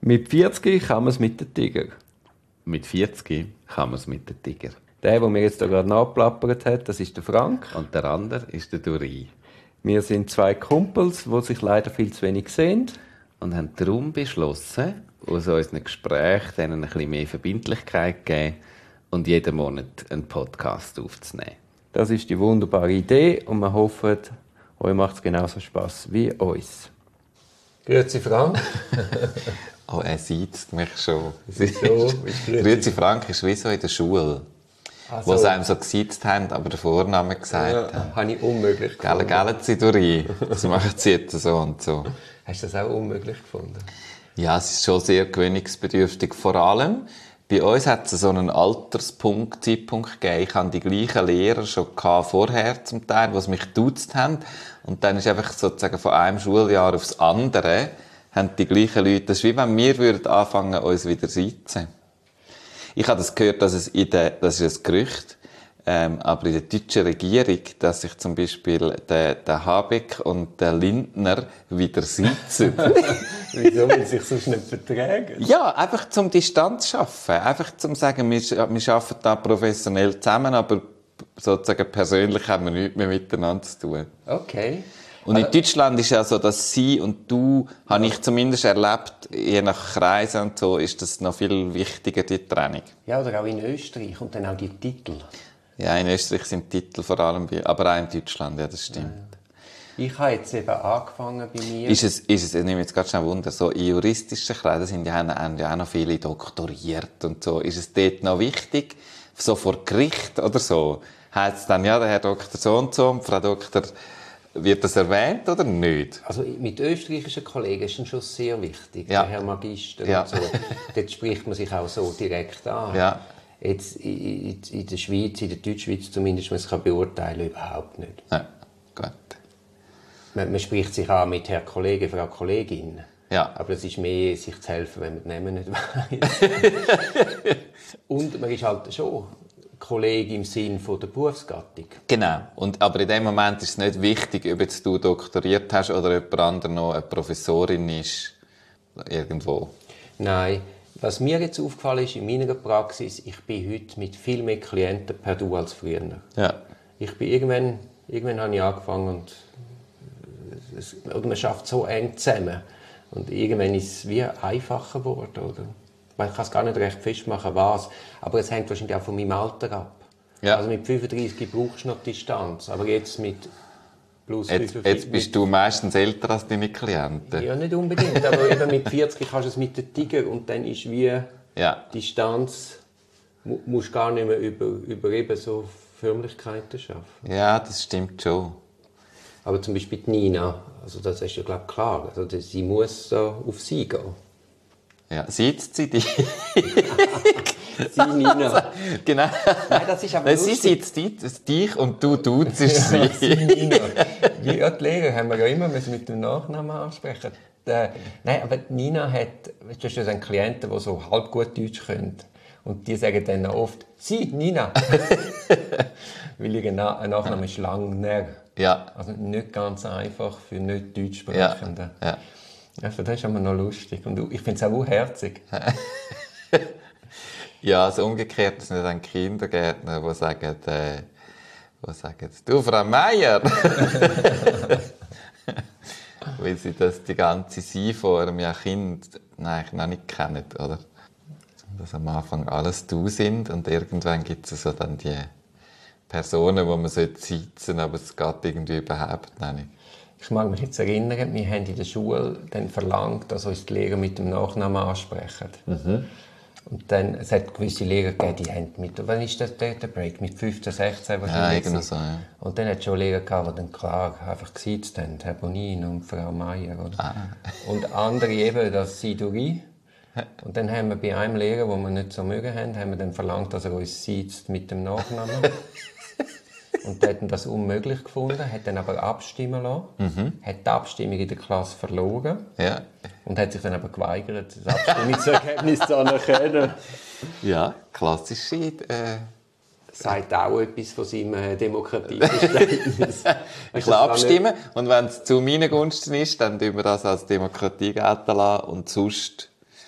Mit 40 kann man es mit den Tiger. Mit 40 kann man es mit dem Tiger. Der mir jetzt da gerade nachplappert hat, das ist der Frank. Und der andere ist der Duri. Wir sind zwei Kumpels, die sich leider viel zu wenig sehen. Und haben darum beschlossen, aus unseren Gesprächen denen ein bisschen mehr Verbindlichkeit zu geben und jeden Monat einen Podcast aufzunehmen. Das ist die wunderbare Idee und wir hoffen, euch macht es genauso Spass wie uns. Grüezi Frank. Oh, er sieht mich schon. Wieso? Grüezi Frank ist wie so in der Schule. Also, Wo sie einem so gesiezt haben, aber den Vornamen gesagt haben. habe ich unmöglich gefunden. Gell, sie durch. Das machen sie jetzt so und so. Hast du das auch unmöglich gefunden? Ja, es ist schon sehr gewöhnungsbedürftig. Vor allem, bei uns hat es so einen Zeitpunkt gegeben. Ich hatte die gleichen Lehrer schon vorher zum Teil, die mich geduzt haben. Und dann ist einfach sozusagen von einem Schuljahr aufs andere, haben die gleichen Leute, das ist wie wenn wir anfangen, uns wieder zu sitzen. Ich habe das gehört, dass das ist ein Gerücht, aber in der deutschen Regierung, dass sich zum Beispiel der Habeck und der Lindner wieder sitzen. Wieso, weil sich sonst nicht vertragen? Ja, einfach zum Distanz schaffen. Einfach zum sagen, wir arbeiten da professionell zusammen, aber sozusagen persönlich haben wir nichts mehr miteinander zu tun. Okay. Und in Deutschland ist ja so, dass sie und du, habe ich zumindest erlebt, je nach Kreisen und so, ist das noch viel wichtiger, die Trennung. Ja, oder auch in Österreich und dann auch die Titel. Ja, in Österreich sind Titel vor allem, aber auch in Deutschland, ja, das stimmt. Ich habe jetzt eben angefangen bei mir. Ist es, ich nehme jetzt gerade schnell Wunder, so in juristischen Kreisen haben ja auch noch viele doktoriert und so. Ist es dort noch wichtig, so vor Gericht oder so? Heißt es dann, ja, der Herr Doktor so und so und Frau Doktor, wird das erwähnt oder nicht? Also mit österreichischen Kollegen ist es schon sehr wichtig, Ja. der Herr Magister Ja. und so. Dort spricht man sich auch so direkt an. Ja. Jetzt in der Schweiz, in der Deutschschweiz zumindest, man es kann beurteilen, überhaupt nicht. Ja, gut. Man spricht sich an mit Herr Kollege, Frau Kollegin. Ja. Aber es ist mehr, sich zu helfen, wenn man den Namen nicht weiss. Und man ist halt schon Kollege im Sinn von der Berufsgattung. Genau. Aber in dem Moment ist es nicht wichtig, ob jetzt du doktoriert hast oder jemand anderes noch eine Professorin ist. Irgendwo. Nein. Was mir jetzt aufgefallen ist in meiner Praxis, ich bin heute mit viel mehr Klienten per Du als früher. Ja. Ich bin irgendwann habe ich angefangen und man schafft so eng zusammen. Und irgendwann ist es wie einfacher geworden, oder? Man kann es gar nicht recht festmachen, was. Aber es hängt wahrscheinlich auch von meinem Alter ab. Ja. Also mit 35 brauchst du noch Distanz, aber jetzt mit plus 45... Jetzt bist du meistens älter als deine Klienten. Ja, nicht unbedingt, aber eben mit 40 kannst du es mit den Tiger und dann ist wie Ja. Distanz, musst gar nicht mehr über eben so Förmlichkeiten schaffen. Ja, das stimmt schon. Aber zum Beispiel die Nina, also das ist ja glaube ich klar, also sie muss so auf sie gehen. Ja, sitzt sie dich? Sie, Nina. Genau. Nein, das ist aber Weil sie lustig. sitzt dich und du duzt sie. Sie, Nina. Ja, die Lehrer haben wir ja immer mit dem Nachnamen ansprechen. Nein, aber Nina hat, weißt du, das sind Klienten, die so halb gut Deutsch können. Und die sagen dann oft, Sie, Nina. Weil ihr Nachname ist Langner. Ja. Also nicht ganz einfach für nicht Deutschsprechende. Ja. Also das ist immer noch lustig. Und ich finde es auch herzig. Ja, also umgekehrt sind dann Kindergärtner, die sagen, du, Frau Meier! Weil sie die ganze Sie-Form ja Kind noch nicht kennen, oder? Dass am Anfang alles du sind und irgendwann gibt es so dann die Personen, wo man sitzen sollte, aber es geht irgendwie überhaupt nicht. Ich mag mich jetzt erinnern, wir haben in der Schule dann verlangt, dass uns die Lehrer mit dem Nachnamen ansprechen. Mhm. Und dann, es hat gewisse Lehrer gegeben, die haben wann ist das der Break? Mit 15, 16 wahrscheinlich. Ja, irgendwie so, ja. Und dann hat es schon Lehrer gehabt, die dann klar einfach gesiezt haben, Herr Bonin und Frau Meier. Oder? Ah. Und andere eben, das Siduri. Und dann haben wir bei einem Lehrer, den wir nicht so mögen haben wir dann verlangt, dass er uns siezt mit dem Nachnamen. Und der hat das unmöglich gefunden, hat dann aber abstimmen lassen, hat die Abstimmung in der Klasse verloren Ja. und hat sich dann aber geweigert, das Abstimmungsergebnis zu anerkennen. Ja, klassische. Sagt auch etwas von seinem Demokratieverständnis. Ich will abstimmen und wenn es zu meinen Gunsten ist, dann tun wir das als Demokratie gelten lassen und sonst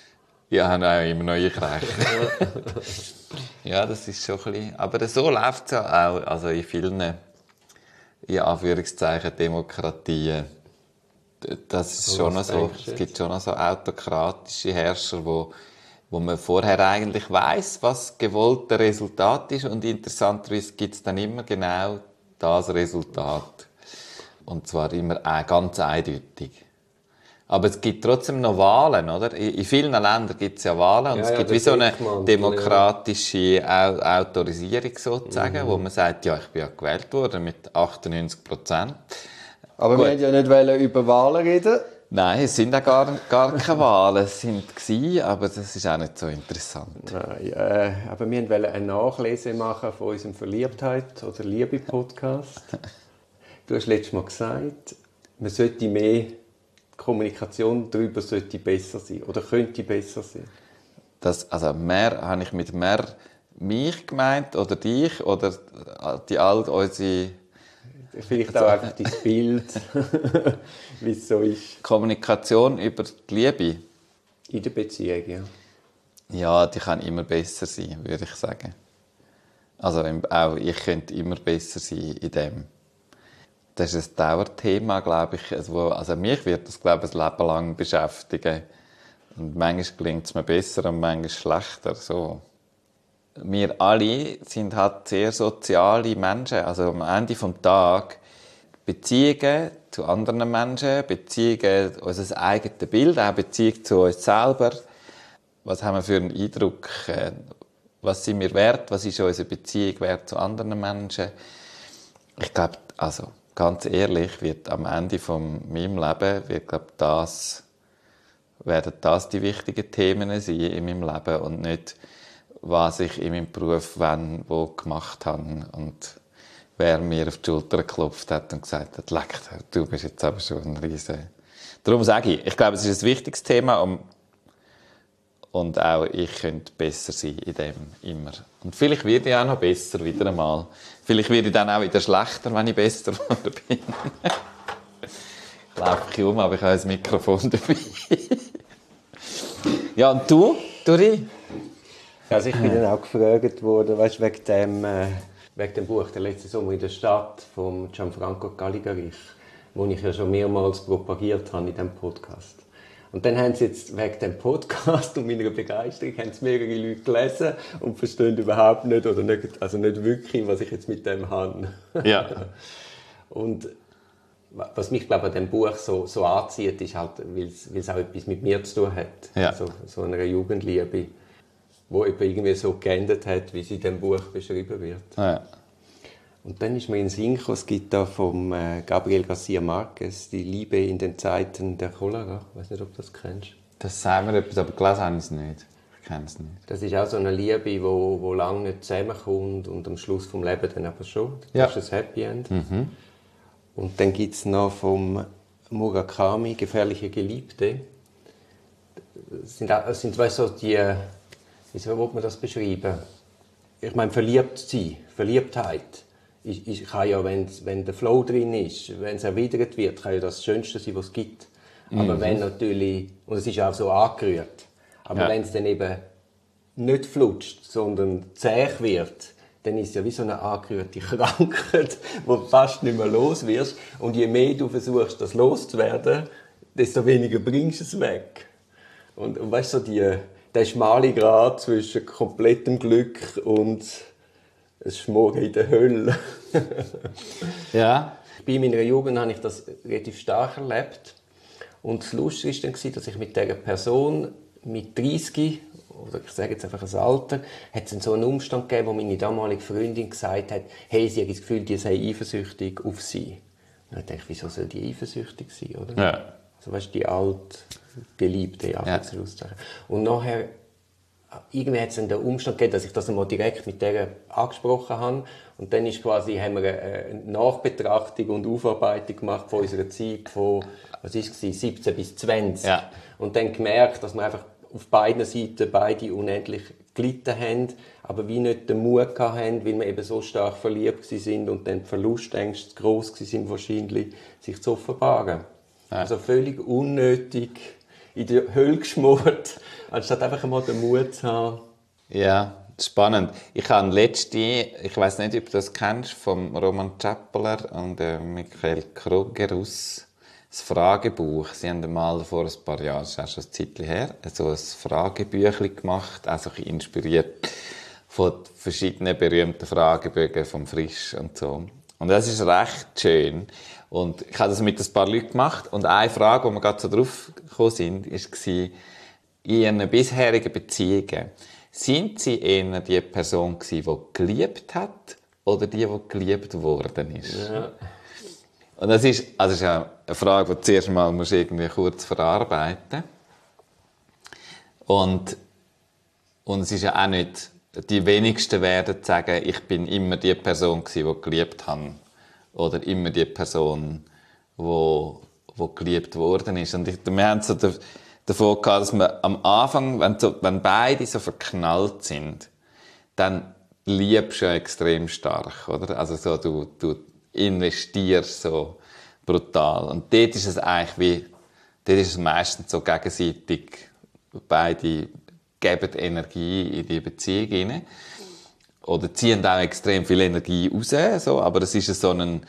Ja, haben auch immer neue Rechte. Ja, das ist schon ein bisschen... Aber so läuft es ja auch. Also in vielen, in Anführungszeichen, Demokratien. Das ist schon noch so. Es gibt schon noch so autokratische Herrscher, wo man vorher eigentlich weiss, was gewollte Resultat ist. Und interessanterweise gibt es dann immer genau das Resultat. Und zwar immer ganz eindeutig. Aber es gibt trotzdem noch Wahlen, oder? In vielen Ländern gibt es ja Wahlen. Und es gibt wie so eine demokratische Autorisierung sozusagen, wo man sagt, ja, ich bin ja gewählt worden mit 98%. Aber Gut. wir wollten ja nicht über Wahlen reden. Nein, es sind auch gar keine Wahlen. Es waren, aber das ist auch nicht so interessant. Nein, aber wir wollten eine Nachlese machen von unserem Verliebtheit- oder Liebe-Podcast. Du hast letztes Mal gesagt, man sollte mehr... Die Kommunikation darüber sollte besser sein oder könnte besser sein. Habe ich mit mehr mich gemeint oder dich oder all unsere... Vielleicht auch einfach dein Bild, wie es so ist. Kommunikation über die Liebe. In der Beziehung, ja. Ja, die kann immer besser sein, würde ich sagen. Also auch ich könnte immer besser sein in dem. Das ist ein Dauerthema, glaube ich. Also mich wird das, glaube ich, ein Leben lang beschäftigen. Und manchmal gelingt es mir besser und manchmal schlechter. So. Wir alle sind halt sehr soziale Menschen. Also am Ende des Tages Beziehungen zu anderen Menschen, Beziehungen, unser eigenes Bild, auch Beziehung zu uns selber. Was haben wir für einen Eindruck? Was sind wir wert? Was ist unsere Beziehung wert zu anderen Menschen? Ich glaube, also ganz ehrlich, wird am Ende von meinem Leben werden das die wichtigen Themen sein in meinem Leben und nicht, was ich in meinem Beruf wo gemacht habe und wer mir auf die Schulter geklopft hat und gesagt hat, leck, du bist jetzt aber schon ein Riese. Darum sage ich glaube, es ist ein wichtiges Thema und auch ich könnte besser sein in dem immer. Und vielleicht werde ich auch noch besser wieder einmal. Vielleicht werde ich dann auch wieder schlechter, wenn ich besser geworden bin. Ich laufe um, aber ich habe ein Mikrofon dabei. Ja, und du, Dori? Also ich bin dann auch gefragt worden, weißt, wegen dem Buch «Der letzte Sommer in der Stadt» von Gianfranco Calligarich, wo ich ja schon mehrmals propagiert habe in diesem Podcast. Und dann haben sie jetzt wegen dem Podcast und meiner Begeisterung haben es mehrere Leute gelesen und verstehen überhaupt nicht oder nicht, also nicht wirklich, was ich jetzt mit dem habe. Ja. Und was mich, glaube ich, an diesem Buch so anzieht, ist halt, weil es auch etwas mit mir zu tun hat. Ja. Also, so einer Jugendliebe, die irgendwie so geendet hat, wie sie in diesem Buch beschrieben wird. Ja. Und dann ist mir in den Sinn gekommen, es gibt da vom Gabriel García Márquez «Die Liebe in den Zeiten der Cholera». Ich weiß nicht, ob du das kennst. Das sagen wir etwas, aber gelesen habe ich es nicht. Ich kenne es nicht. Das ist auch so eine Liebe, wo lange nicht zusammenkommt und am Schluss vom Lebens dann aber schon. Das ist ein Happy End. Mhm. Und dann gibt es noch vom Murakami «Gefährliche Geliebte». Das sind weißt du, wie soll man das beschreiben? Ich meine, Verliebtheit. Ich kann ja, wenn der Flow drin ist, wenn es erwidert wird, kann ja das Schönste sein, was es gibt. Aber wenn natürlich, und es ist auch so angerührt, aber wenn es dann eben nicht flutscht, sondern zäh wird, dann ist es ja wie so eine angerührte Krankheit, wo du fast nicht mehr los wirst. Und je mehr du versuchst, das loszuwerden, desto weniger bringst du es weg. Und weißt du, der schmale Grat zwischen komplettem Glück und es Schmoren in der Hölle. Ja. Bei meiner Jugend habe ich das relativ stark erlebt. Und das Lustige war dann, dass ich mit dieser Person mit 30, oder ich sage jetzt einfach ein Alter, hat es so einen Umstand gegeben, wo meine damalige Freundin gesagt hat, hey, sie hat das Gefühl, die sei eifersüchtig auf sie. Und ich dachte, wieso soll die eifersüchtig sein, oder? Ja. Also weißt du, die alte Geliebte, ja. Und nachher irgendwie hat es dann den Umstand gegeben, dass ich das einmal direkt mit der angesprochen habe. Und dann haben wir eine Nachbetrachtung und Aufarbeitung gemacht von unserer Zeit von, 17 bis 20. Ja. Und dann gemerkt, dass wir einfach auf beiden Seiten beide unendlich gelitten haben, aber wie nicht den Mut hatten, weil wir eben so stark verliebt sind und dann die Verlustängste gross waren wahrscheinlich, sich zu offenbaren. Ja. Also völlig unnötig in die Hölle geschmort Anstatt einfach mal den Mut zu haben. Ja, spannend. Ich habe ich weiß nicht, ob du das kennst, vom Roman Chappeler und Michael Krogerus, das Fragebuch. Sie haben mal vor ein paar Jahren, das ist auch schon ein Zeitchen her, so ein Fragebüchlein gemacht, auch so ein bisschen inspiriert von verschiedenen berühmten Fragebögen vom Frisch und so. Und das ist recht schön. Und ich habe das mit ein paar Leuten gemacht. Und eine Frage, wo wir gerade so drauf gekommen sind, war, in Ihren bisherigen Beziehungen, sind Sie eher die Person gewesen, die geliebt hat, oder die geliebt worden ist? Ja. Und das ist ja eine Frage, die du zuerst mal irgendwie kurz verarbeiten musst. Und es ist ja auch nicht, die wenigsten werden sagen, ich bin immer die Person gewesen, die geliebt habe. Oder immer die Person, die geliebt worden ist. Und wir haben so davon gehabt, dass man am Anfang, wenn beide so verknallt sind, dann liebst du ja extrem stark, oder? Also so, du investierst so brutal. Und dort ist es eigentlich dort ist es meistens so gegenseitig, beide geben Energie in die Beziehung hinein. Oder ziehen auch extrem viel Energie raus, so. Aber es ist es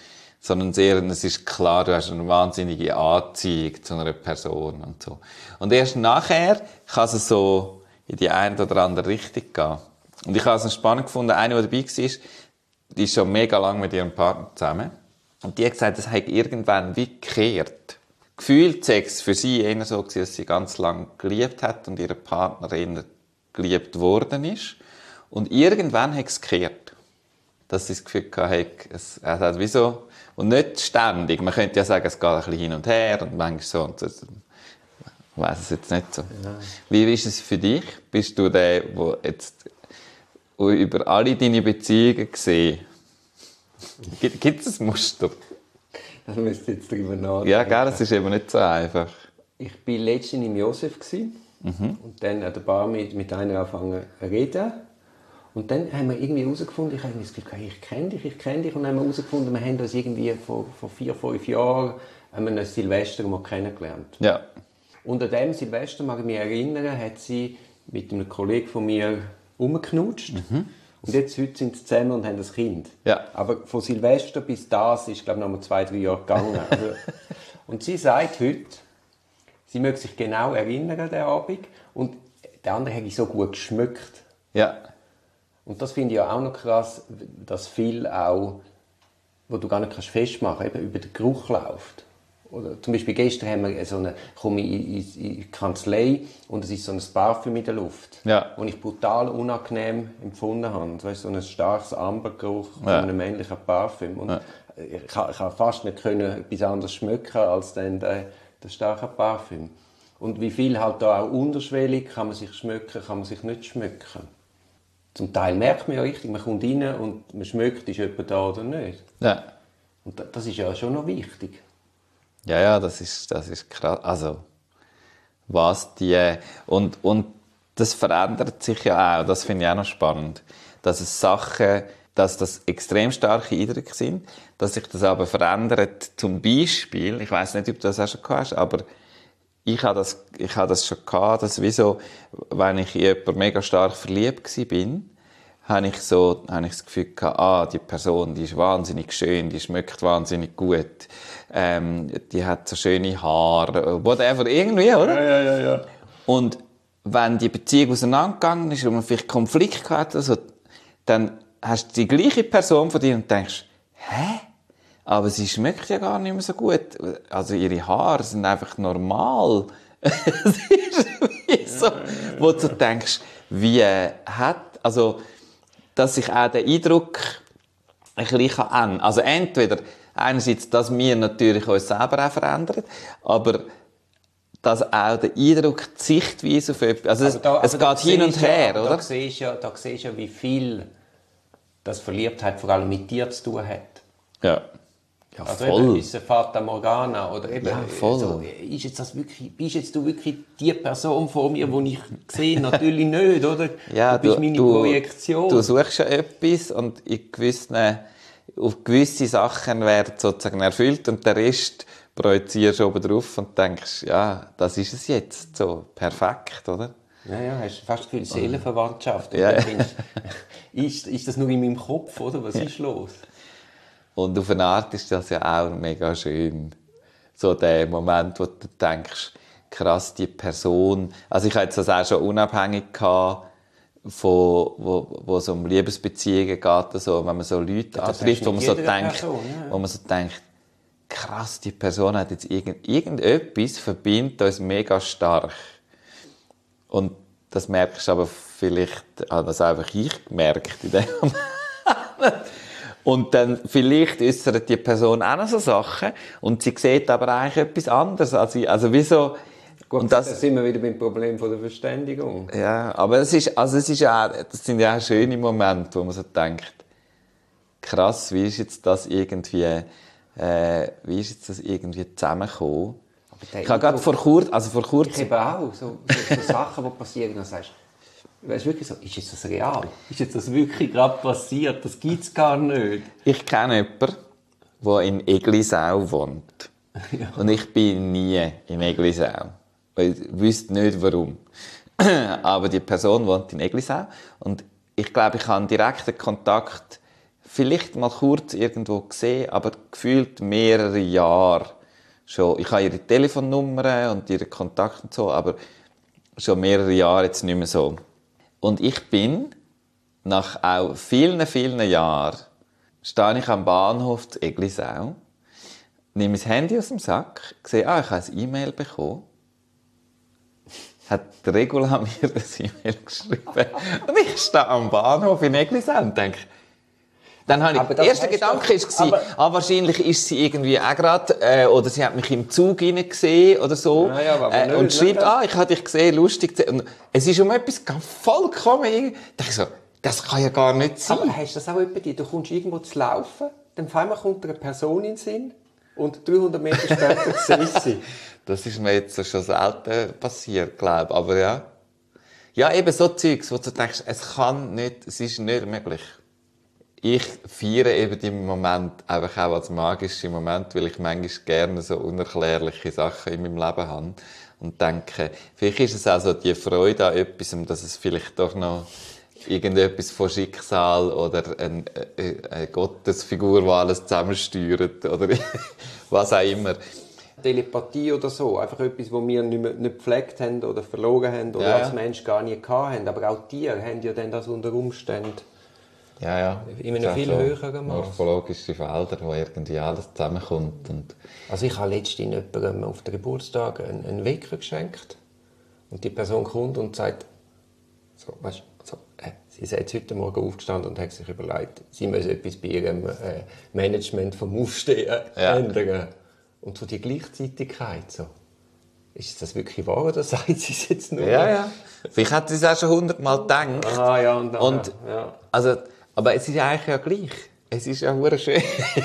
ist klar, du hast eine wahnsinnige Anziehung zu einer Person und so. Und erst nachher kann es so in die eine oder andere Richtung gehen. Und ich habe es spannend gefunden, eine, die dabei war, die ist schon mega lange mit ihrem Partner zusammen. Und die hat gesagt, das hat irgendwann wie gekehrt. Gefühlt Sex für sie eher so gewesen, dass sie ganz lange geliebt hat und ihr Partner eher geliebt worden ist. Und irgendwann hat es gekehrt. Dass sie das Gefühl hatte, es hat wie so, und nicht ständig. Man könnte ja sagen, es geht ein bisschen hin und her und manchmal so. Und das, ich weiss es jetzt nicht so. Ja. Wie ist es für dich? Bist du der, der jetzt über alle deine Beziehungen gesehen? Gibt es ein Muster? Das müsst ihr jetzt drüber nachdenken. Ja, gell, das ist eben nicht so einfach. Ich war letztens im Josef und dann an der Bar mit einer angefangen zu reden. Und dann haben wir irgendwie herausgefunden, ich habe das Gefühl, ich kenne dich. Und dann haben wir herausgefunden, wir haben uns irgendwie vor 4-5 Jahren an einem Silvester mal kennengelernt. Ja. Und an diesem Silvester, mag ich mich erinnern, hat sie mit einem Kollegen von mir rumgeknutscht. Und jetzt, heute sind sie zusammen und haben ein Kind. Ja. Aber von Silvester bis das ist, glaube ich, noch mal 2-3 Jahre gegangen. Also, und sie sagt heute, sie möge sich genau erinnern an den Abend. Und der andere hat so gut geschmückt. Ja. Und das finde ich ja auch noch krass, dass viel auch, wo du gar nicht festmachen kannst, eben über den Geruch läuft. Oder zum Beispiel gestern haben wir komme ich in die Kanzlei und es ist so ein Parfüm in der Luft, ja. das ich brutal unangenehm empfunden habe. Das ist so ein starkes Ambergeruch von einem männlichen Parfüm. Und ich kann fast nicht etwas anderes schmecken als dann das starke Parfüm. Und wie viel halt da auch unterschwellig kann man sich schmecken, kann man sich nicht schmecken. Zum Teil merkt man ja richtig, man kommt rein und man schmeckt, ist jemand da oder nicht. Ja. Und das ist ja schon noch wichtig. Ja, das ist krass. Also, was die, und das verändert sich ja auch, das finde ich auch noch spannend, dass es Sachen, dass das extrem starke Eindrücke sind, dass sich das aber verändert, zum Beispiel, ich weiss nicht, ob du das auch schon gehabt hast, aber ich habe das schon gehabt, dass wieso, wenn ich in jemanden mega stark verliebt war, habe ich das Gefühl gehabt, die Person, die ist wahnsinnig schön, die schmeckt wahnsinnig gut, die hat so schöne Haare, whatever, irgendwie, oder? Ja. Und wenn die Beziehung auseinandergegangen ist und man vielleicht Konflikt hatte, also, dann hast du die gleiche Person von dir und denkst, hä? Aber sie schmeckt ja gar nicht mehr so gut. Also ihre Haare sind einfach normal. Es ist wie so, wo du denkst, also, dass sich auch der Eindruck ein bisschen ändern kann. Also entweder einerseits, dass wir natürlich uns selber auch verändern, aber dass auch der Eindruck, die Sichtweise auf etwas, also es geht hin und her, oder? Da siehst du ja, wie viel das Verliebtheit vor allem mit dir zu tun hat. Ja. Ja, also voll. Eben, ist es Fata Morgana oder eben, ja, voll. So, bist jetzt du wirklich die Person vor mir, die ich sehe? Natürlich nicht, oder? Ja, du bist meine Projektion. Du suchst ja etwas und auf gewisse Sachen werden sozusagen erfüllt und der Rest projizierst du oben drauf und denkst, ja, das ist es jetzt, so perfekt, oder? Ja, hast du fast das Gefühl, Seelenverwandtschaft. Und Ja. dann findest du, ist das nur in meinem Kopf, oder? Was ist los? Und auf eine Art ist das ja auch mega schön. So der Moment, wo du denkst, krass, die Person. Also ich hatte das auch schon unabhängig gehabt, von, wo es um Liebesbeziehungen geht, so, wenn man so Leute antrifft, wo man so denkt, wo man so denkt, krass, die Person hat jetzt irgendetwas verbindet uns mega stark. Und das merkst du aber vielleicht, habe das einfach ich gemerkt in dem Moment. Und dann vielleicht äußert die Person auch noch so Sachen und sie sieht aber eigentlich etwas anderes als ich. Also wieso? Gut, und das sind wir wieder beim Problem von der Verständigung. Ja, aber es ist auch, das sind ja auch schöne Momente, wo man so denkt, krass, wie ist jetzt das irgendwie zusammengekommen? Ich habe gerade vor kurzem... Ich habe auch so Sachen, die passieren, und dann sagst du, weißt wirklich so, ist jetzt das real? Ist jetzt das wirklich gerade passiert? Das gibt es gar nicht. Ich kenne jemanden, der in Eglisau wohnt. Ja. Und ich bin nie in Eglisau. Ich wüsste nicht, warum. Aber die Person wohnt in Eglisau. Und ich glaube, ich habe direkten Kontakt vielleicht mal kurz irgendwo gesehen, aber gefühlt mehrere Jahre schon. Ich habe ihre Telefonnummer und ihre Kontakte und so, aber schon mehrere Jahre jetzt nicht mehr so. Und ich bin, nach auch vielen, vielen Jahren, stehe ich am Bahnhof zu Eglisau, nehme mein Handy aus dem Sack, sehe, ich habe ein E-Mail bekommen, hat Regula mir das E-Mail geschrieben. Und ich stehe am Bahnhof in Eglisau und denke, dann habe ich, der erste Gedanke war, wahrscheinlich ist sie irgendwie auch gerade, oder sie hat mich im Zug gesehen oder so, und schreibt, ich habe dich gesehen, lustig. Und es ist um etwas ganz vollkommen, dachte ich so, das kann ja gar nicht sein. Aber hast du das auch bei dir? Du kommst irgendwo zu laufen, dann auf einmal kommt eine Person in den Sinn und 300 Meter später siehst du sie. Das ist mir jetzt schon selten passiert, glaube ich. Aber ja. Ja, eben so Zeugs, wo du denkst, es ist nicht möglich. Ich feiere eben den Moment einfach auch als magischen Moment, weil ich manchmal gerne so unerklärliche Sachen in meinem Leben habe. Und denke, vielleicht ist es auch so die Freude an etwas, dass es vielleicht doch noch irgendetwas von Schicksal oder eine Gottesfigur, die alles zusammensteuert oder was auch immer. Telepathie oder so, einfach etwas, das wir nicht gepflegt haben oder verloren haben oder als Mensch gar nie gehabt haben. Aber auch Tiere haben ja dann das unter Umständen in einem viel höheren Maß. Morphologische Felder, wo irgendwie alles zusammenkommt. Und also ich habe letztens jemandem auf den Geburtstag einen Wecker geschenkt und die Person kommt und sagt, so, weißt, sie ist jetzt heute Morgen aufgestanden und hat sich überlegt, sie müsse etwas bei ihrem Management vom Aufstehen ändern. Und so die Gleichzeitigkeit, so. Ist das wirklich wahr oder sagt sie es jetzt nur? Ja. Vielleicht hat sie es auch schon 100-mal gedacht. Also, aber es ist ja eigentlich ja gleich. Es ist ja verdammt schön.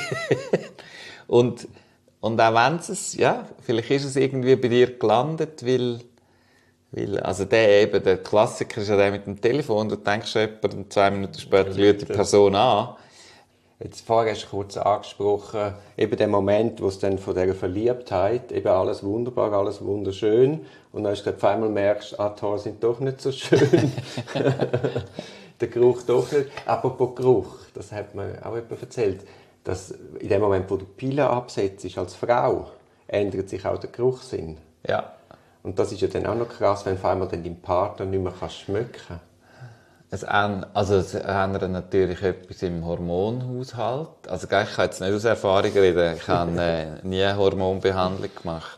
und auch wenn es, vielleicht ist es irgendwie bei dir gelandet, weil also der Klassiker ist ja der mit dem Telefon, du denkst jemand und 2 Minuten später ruft die Person an. Jetzt vorher hast du kurz angesprochen, eben der Moment, wo es dann von dieser Verliebtheit, eben alles wunderbar, alles wunderschön, und dann auf einmal merkst, die Haare sind doch nicht so schön. Der Geruch doch nicht. Apropos Geruch, das hat mir auch jemand erzählt, dass in dem Moment, wo du Pille absetzt als Frau, ändert sich auch der Geruchssinn. Ja. Und das ist ja dann auch noch krass, wenn vor allem dann dein Partner nicht mehr schmecken kann. Es ändert natürlich etwas im Hormonhaushalt. Also ich kann jetzt nicht aus Erfahrung reden. Ich habe nie eine Hormonbehandlung gemacht.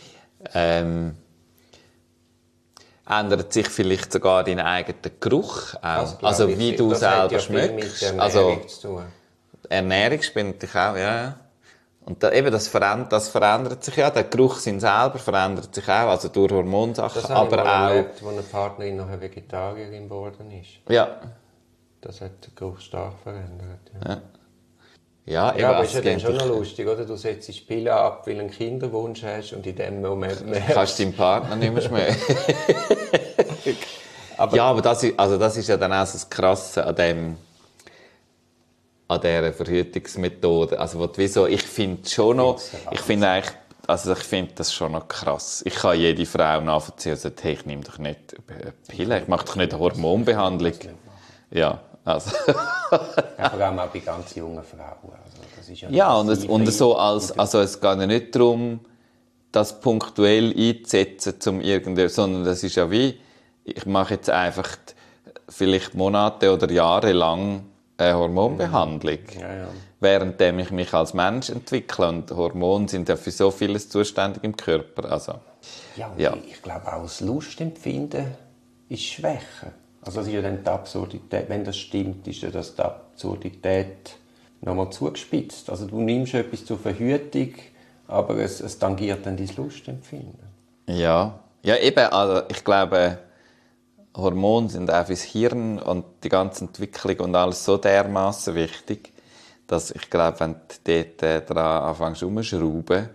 Ändert sich vielleicht sogar dein eigener Geruch auch. Also wie du selber schmeckst. Also Ernährung spielt natürlich auch, ja. Und das verändert sich ja. Der Geruchssinn selber verändert sich auch, also durch Hormonsachen. Das habe ich aber auch erlebt, als eine Partnerin nachher Vegetarierin geworden ist. Ja. Das hat den Geruch stark verändert. Ja, aber ist ja dann schon noch lustig, oder? Du setzt die Pille ab, weil du einen Kinderwunsch hast und in dem Moment kannst du deinen Partner nicht mehr schmecken. aber das ist ja dann auch so das Krasse an dieser Verhütungsmethode. Also, ich finde schon noch, ich finde eigentlich, also ich finde das schon noch krass. Ich kann jede Frau nachvollziehen und sagen, hey, ich nehme doch nicht Pille, ich mache doch nicht eine Hormonbehandlung. Ja, also. Ja, vor allem auch bei ganz jungen Frauen. Also, das ist ja, und so also es geht ja nicht darum, das punktuell einzusetzen, sondern das ist ja wie, ich mache jetzt einfach vielleicht Monate oder Jahre lang eine Hormonbehandlung, währenddem ich mich als Mensch entwickle. Und Hormone sind ja für so vieles zuständig im Körper. Also, ich glaube auch das Lustempfinden ist schwächer. Also das ist ja dann die Absurdität, wenn das stimmt, ist ja das die Absurdität nochmal zugespitzt. Also du nimmst etwas zur Verhütung, aber es tangiert dann dein Lustempfinden. Ja, eben, also ich glaube, Hormone sind auch fürs Hirn und die ganze Entwicklung und alles so dermaßen wichtig, dass ich glaube, wenn du dort daran anfängst rumzuschrauben,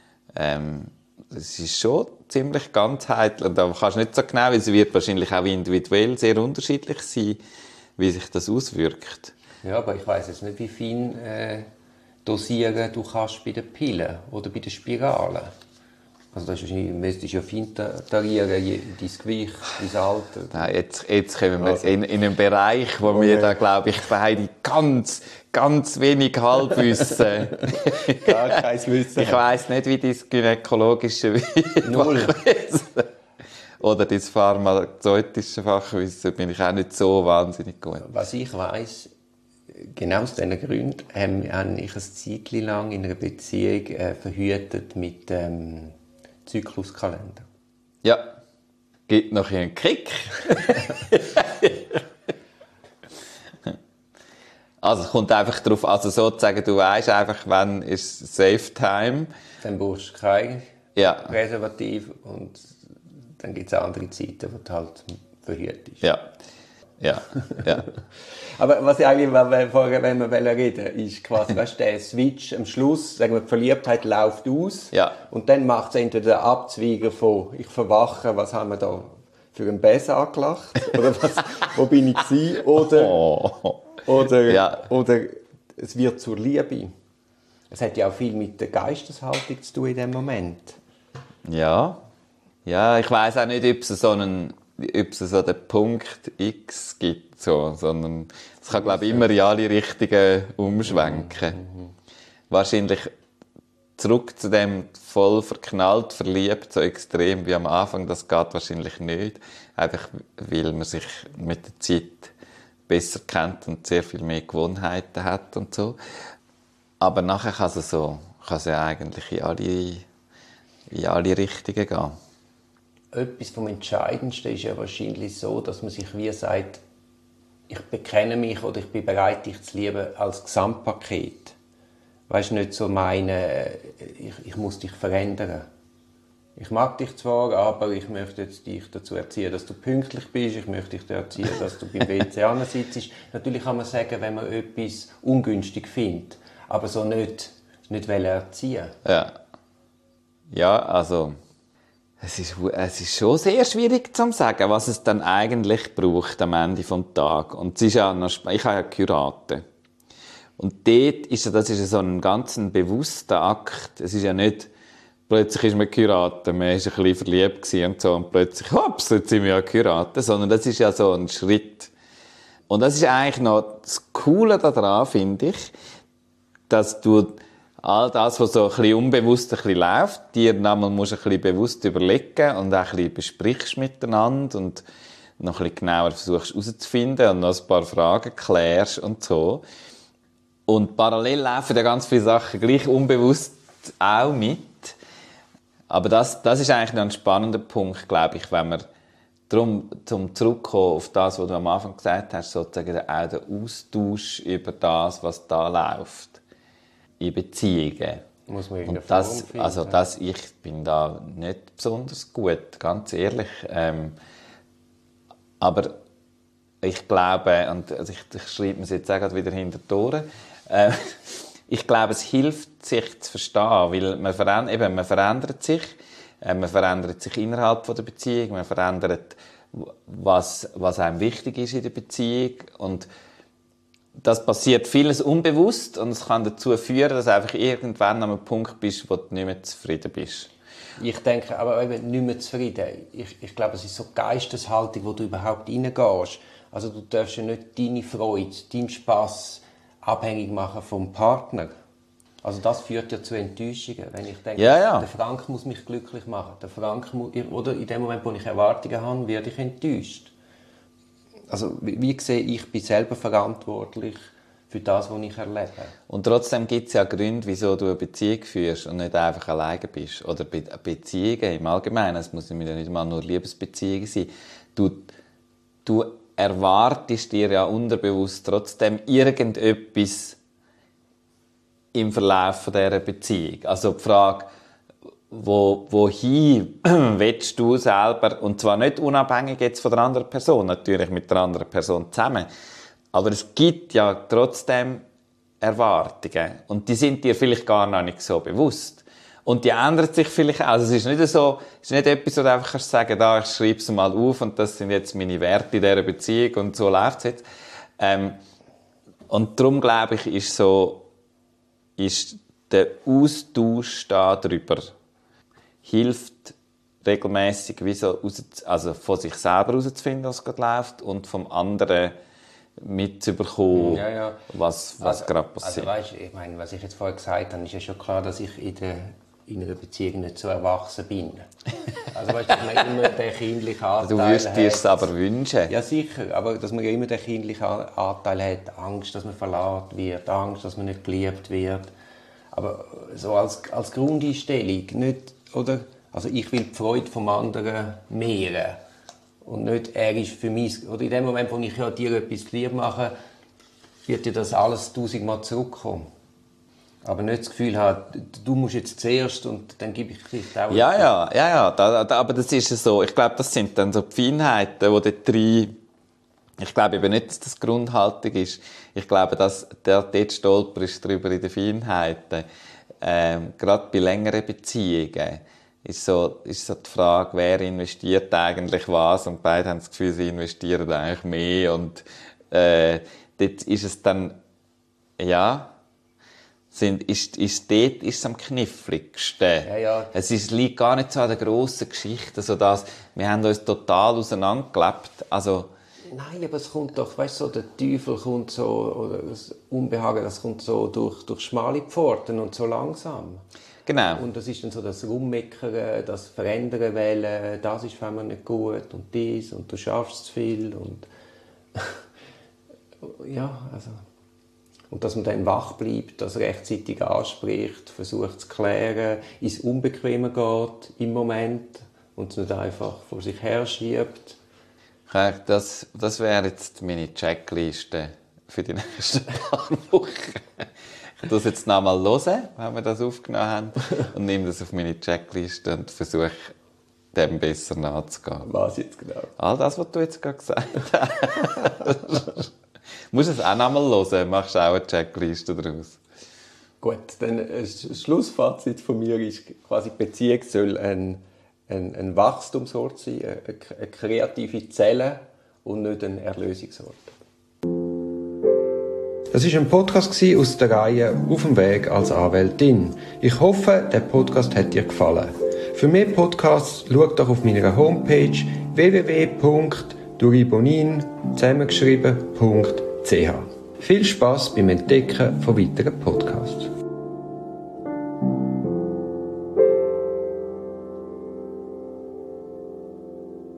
es ist schon ziemlich ganzheitlich. Da kannst du nicht so genau, weil es wird wahrscheinlich auch individuell sehr unterschiedlich sein, wie sich das auswirkt. Ja, aber ich weiss jetzt nicht, wie fein dosieren du kannst bei den Pillen oder bei den Spiralen. Also das ist wahrscheinlich, ja fein tarieren, dein Gewicht, dein Alter. Nein, jetzt kommen wir in einen Bereich, wo wir da, glaube ich, beide ganz wenig Halbwissen. Gar kein Wissen. Ich weiss nicht, wie dein gynäkologische Null. oder dein pharmazeutische Fachwissen bin ich auch nicht so wahnsinnig gut. Was ich weiss, genau aus diesen Gründen, habe ich ein Zeitchen lang in einer Beziehung verhütet mit Zykluskalender. Ja, gibt noch einen Kick. Also es kommt einfach darauf, also sozusagen, du weißt einfach, wann ist Safe Time. Dann brauchst du kein Präservativ und dann gibt es andere Zeiten, wo du halt verhütest. Ja. Aber was ich eigentlich vorher, wenn wir reden, ist quasi, weißt, der Switch am Schluss, sagen wir, die Verliebtheit läuft aus. Ja. Und dann macht es entweder den Abzweiger von, ich verwache, was haben wir da für einen Besen angelacht? Oder wo bin ich gewesen? Oder es wird zur Liebe. Es hat ja auch viel mit der Geisteshaltung zu tun in dem Moment. Ja, ich weiss auch nicht, ob es so den Punkt X gibt, sondern es kann, glaube ich, immer in alle Richtungen umschwenken. Wahrscheinlich zurück zu dem voll verknallt, verliebt, so extrem wie am Anfang, das geht wahrscheinlich nicht. Einfach, weil man sich mit der Zeit besser kennt und sehr viel mehr Gewohnheiten hat und so. Aber nachher kann es ja eigentlich in alle Richtungen gehen. Etwas vom Entscheidendsten ist ja wahrscheinlich so, dass man sich wie sagt, ich bekenne mich oder ich bin bereit, dich zu lieben als Gesamtpaket. Weißt du, nicht so meine, ich muss dich verändern. Ich mag dich zwar, aber ich möchte jetzt dich dazu erziehen, dass du pünktlich bist. Ich möchte dich dazu erziehen, dass du beim WC sitzt. Natürlich kann man sagen, wenn man etwas ungünstig findet, aber so nicht erziehen. Ja, also es ist schon sehr schwierig zu sagen, was es dann eigentlich braucht am Ende des Tages. Und es ist ja noch, ich habe ja geheiratet. Und dort das ist so ein ganz bewusster Akt. Es ist ja nicht, plötzlich ist man geheiratet, man war ein bisschen verliebt und so, und plötzlich, hops, jetzt sind wir ja geheiratet. Sondern das ist ja so ein Schritt. Und das ist eigentlich noch das Coole daran, finde ich, dass du all das, was so ein bisschen unbewusst ein bisschen läuft, dir einmal musst ein bisschen bewusst überlegen und auch ein bisschen besprichst miteinander und noch ein bisschen genauer versuchst herauszufinden und noch ein paar Fragen klärst und so. Und parallel laufen ja ganz viele Sachen gleich unbewusst auch mit. Aber das ist eigentlich noch ein spannender Punkt, glaube ich, wenn man darum, zum Zurückkommen auf das, was du am Anfang gesagt hast, sozusagen auch der Austausch über das, was da läuft in Beziehungen. Muss man und das, also das, ich bin da nicht besonders gut, ganz ehrlich. Aber ich glaube, und also ich schreibe mir es jetzt auch gerade wieder hinter die Ohren, ich glaube, es hilft, sich zu verstehen, weil man verändert sich innerhalb der Beziehung, man verändert, was einem wichtig ist in der Beziehung und das passiert vieles unbewusst und es kann dazu führen, dass du einfach irgendwann an einem Punkt bist, wo du nicht mehr zufrieden bist. Ich denke, aber eben nicht mehr zufrieden. Ich glaube, es ist so die Geisteshaltung, wo du überhaupt reingehst. Also du darfst ja nicht deine Freude, deinen Spass abhängig machen vom Partner. Also das führt ja zu Enttäuschungen. Wenn ich denke, der Frank muss mich glücklich machen. Der Frank oder in dem Moment, wo ich Erwartungen habe, werde ich enttäuscht. Also wie sehe ich, bin selber verantwortlich für das, was ich erlebe. Und trotzdem gibt es ja Gründe, wieso du eine Beziehung führst und nicht einfach alleine bist. Oder Beziehungen im Allgemeinen. Es muss ja nicht mal nur Liebesbeziehungen sein. Du erwartest dir ja unterbewusst trotzdem irgendetwas im Verlauf dieser Beziehung. Also die Frage, wohin willst du selber, und zwar nicht unabhängig jetzt von der anderen Person, natürlich mit der anderen Person zusammen, aber es gibt ja trotzdem Erwartungen und die sind dir vielleicht gar noch nicht so bewusst. Und die ändern sich vielleicht auch. Also es ist nicht so, es ist nicht etwas, wo du einfach kannst sagen, da, ich schreibe es mal auf und das sind jetzt meine Werte in dieser Beziehung und so läuft es jetzt. Und darum glaube ich, ist der Austausch darüber hilft regelmäßig, also von sich selber herauszufinden, was gerade läuft und vom anderen mitzubekommen, was gerade passiert. Also weißt, ich meine, was ich jetzt vorher gesagt habe, ist ja schon klar, dass ich in einer Beziehung nicht so erwachsen bin. Also weißt, dass man immer den kindlichen Anteil du würdest dir es aber wünschen. Ja sicher, aber dass man immer den kindlichen Anteil hat, Angst, dass man verlassen wird, Angst, dass man nicht geliebt wird. Aber so als Grundeinstellung, nicht, oder? Also ich will die Freude vom anderen mehren. Und nicht, er ist für mich, oder in dem Moment, wo ich dir etwas lieb mache, wird dir das alles 1000-mal zurückkommen. Aber nicht das Gefühl haben, du musst jetzt zuerst und dann gebe ich vielleicht auch... Ja, aber das ist ja so. Ich glaube, das sind dann so die Feinheiten, die dort drin... Ich glaube eben nicht, dass das Grundhaltung ist. Ich glaube, dass dort stolper ist drüber in den Feinheiten. Gerade bei längeren Beziehungen ist so die Frage, wer investiert eigentlich was, und beide haben das Gefühl, sie investieren eigentlich mehr, und dort ist es dann, ist es am kniffligsten. Ja. Es liegt gar nicht so an der grossen Geschichte, so dass wir haben uns total auseinandergelebt, also. Nein, aber es kommt doch, weißt du, so, der Teufel kommt so, oder das Unbehagen, das kommt so durch schmale Pforten und so langsam. Genau. Und das ist dann so das Rummeckern, das Verändern wollen, das ist für mich nicht gut und dies und du schaffst zu viel und und dass man dann wach bleibt, das rechtzeitig anspricht, versucht zu klären, ins Unbequeme geht im Moment und es nicht einfach vor sich her schiebt. Das wäre jetzt meine Checkliste für die nächsten paar Wochen. Ich höre das jetzt nochmal hören, wenn wir das aufgenommen haben, und nehme das auf meine Checkliste und versuche, dem besser nachzugehen. Was jetzt genau? All das, was du jetzt gerade gesagt hast. Musst du es auch nochmal hören, machst du auch eine Checkliste daraus. Gut, dann das Schlussfazit von mir ist quasi, die Beziehung soll ein Wachstumsort sein, eine kreative Zelle und nicht ein Erlösungsort. Das war ein Podcast aus der Reihe «Auf dem Weg als Anwältin». Ich hoffe, der Podcast hat dir gefallen. Für mehr Podcasts schau doch auf meiner Homepage www.duribonin zusammengeschrieben.ch. Viel Spass beim Entdecken von weiteren Podcasts.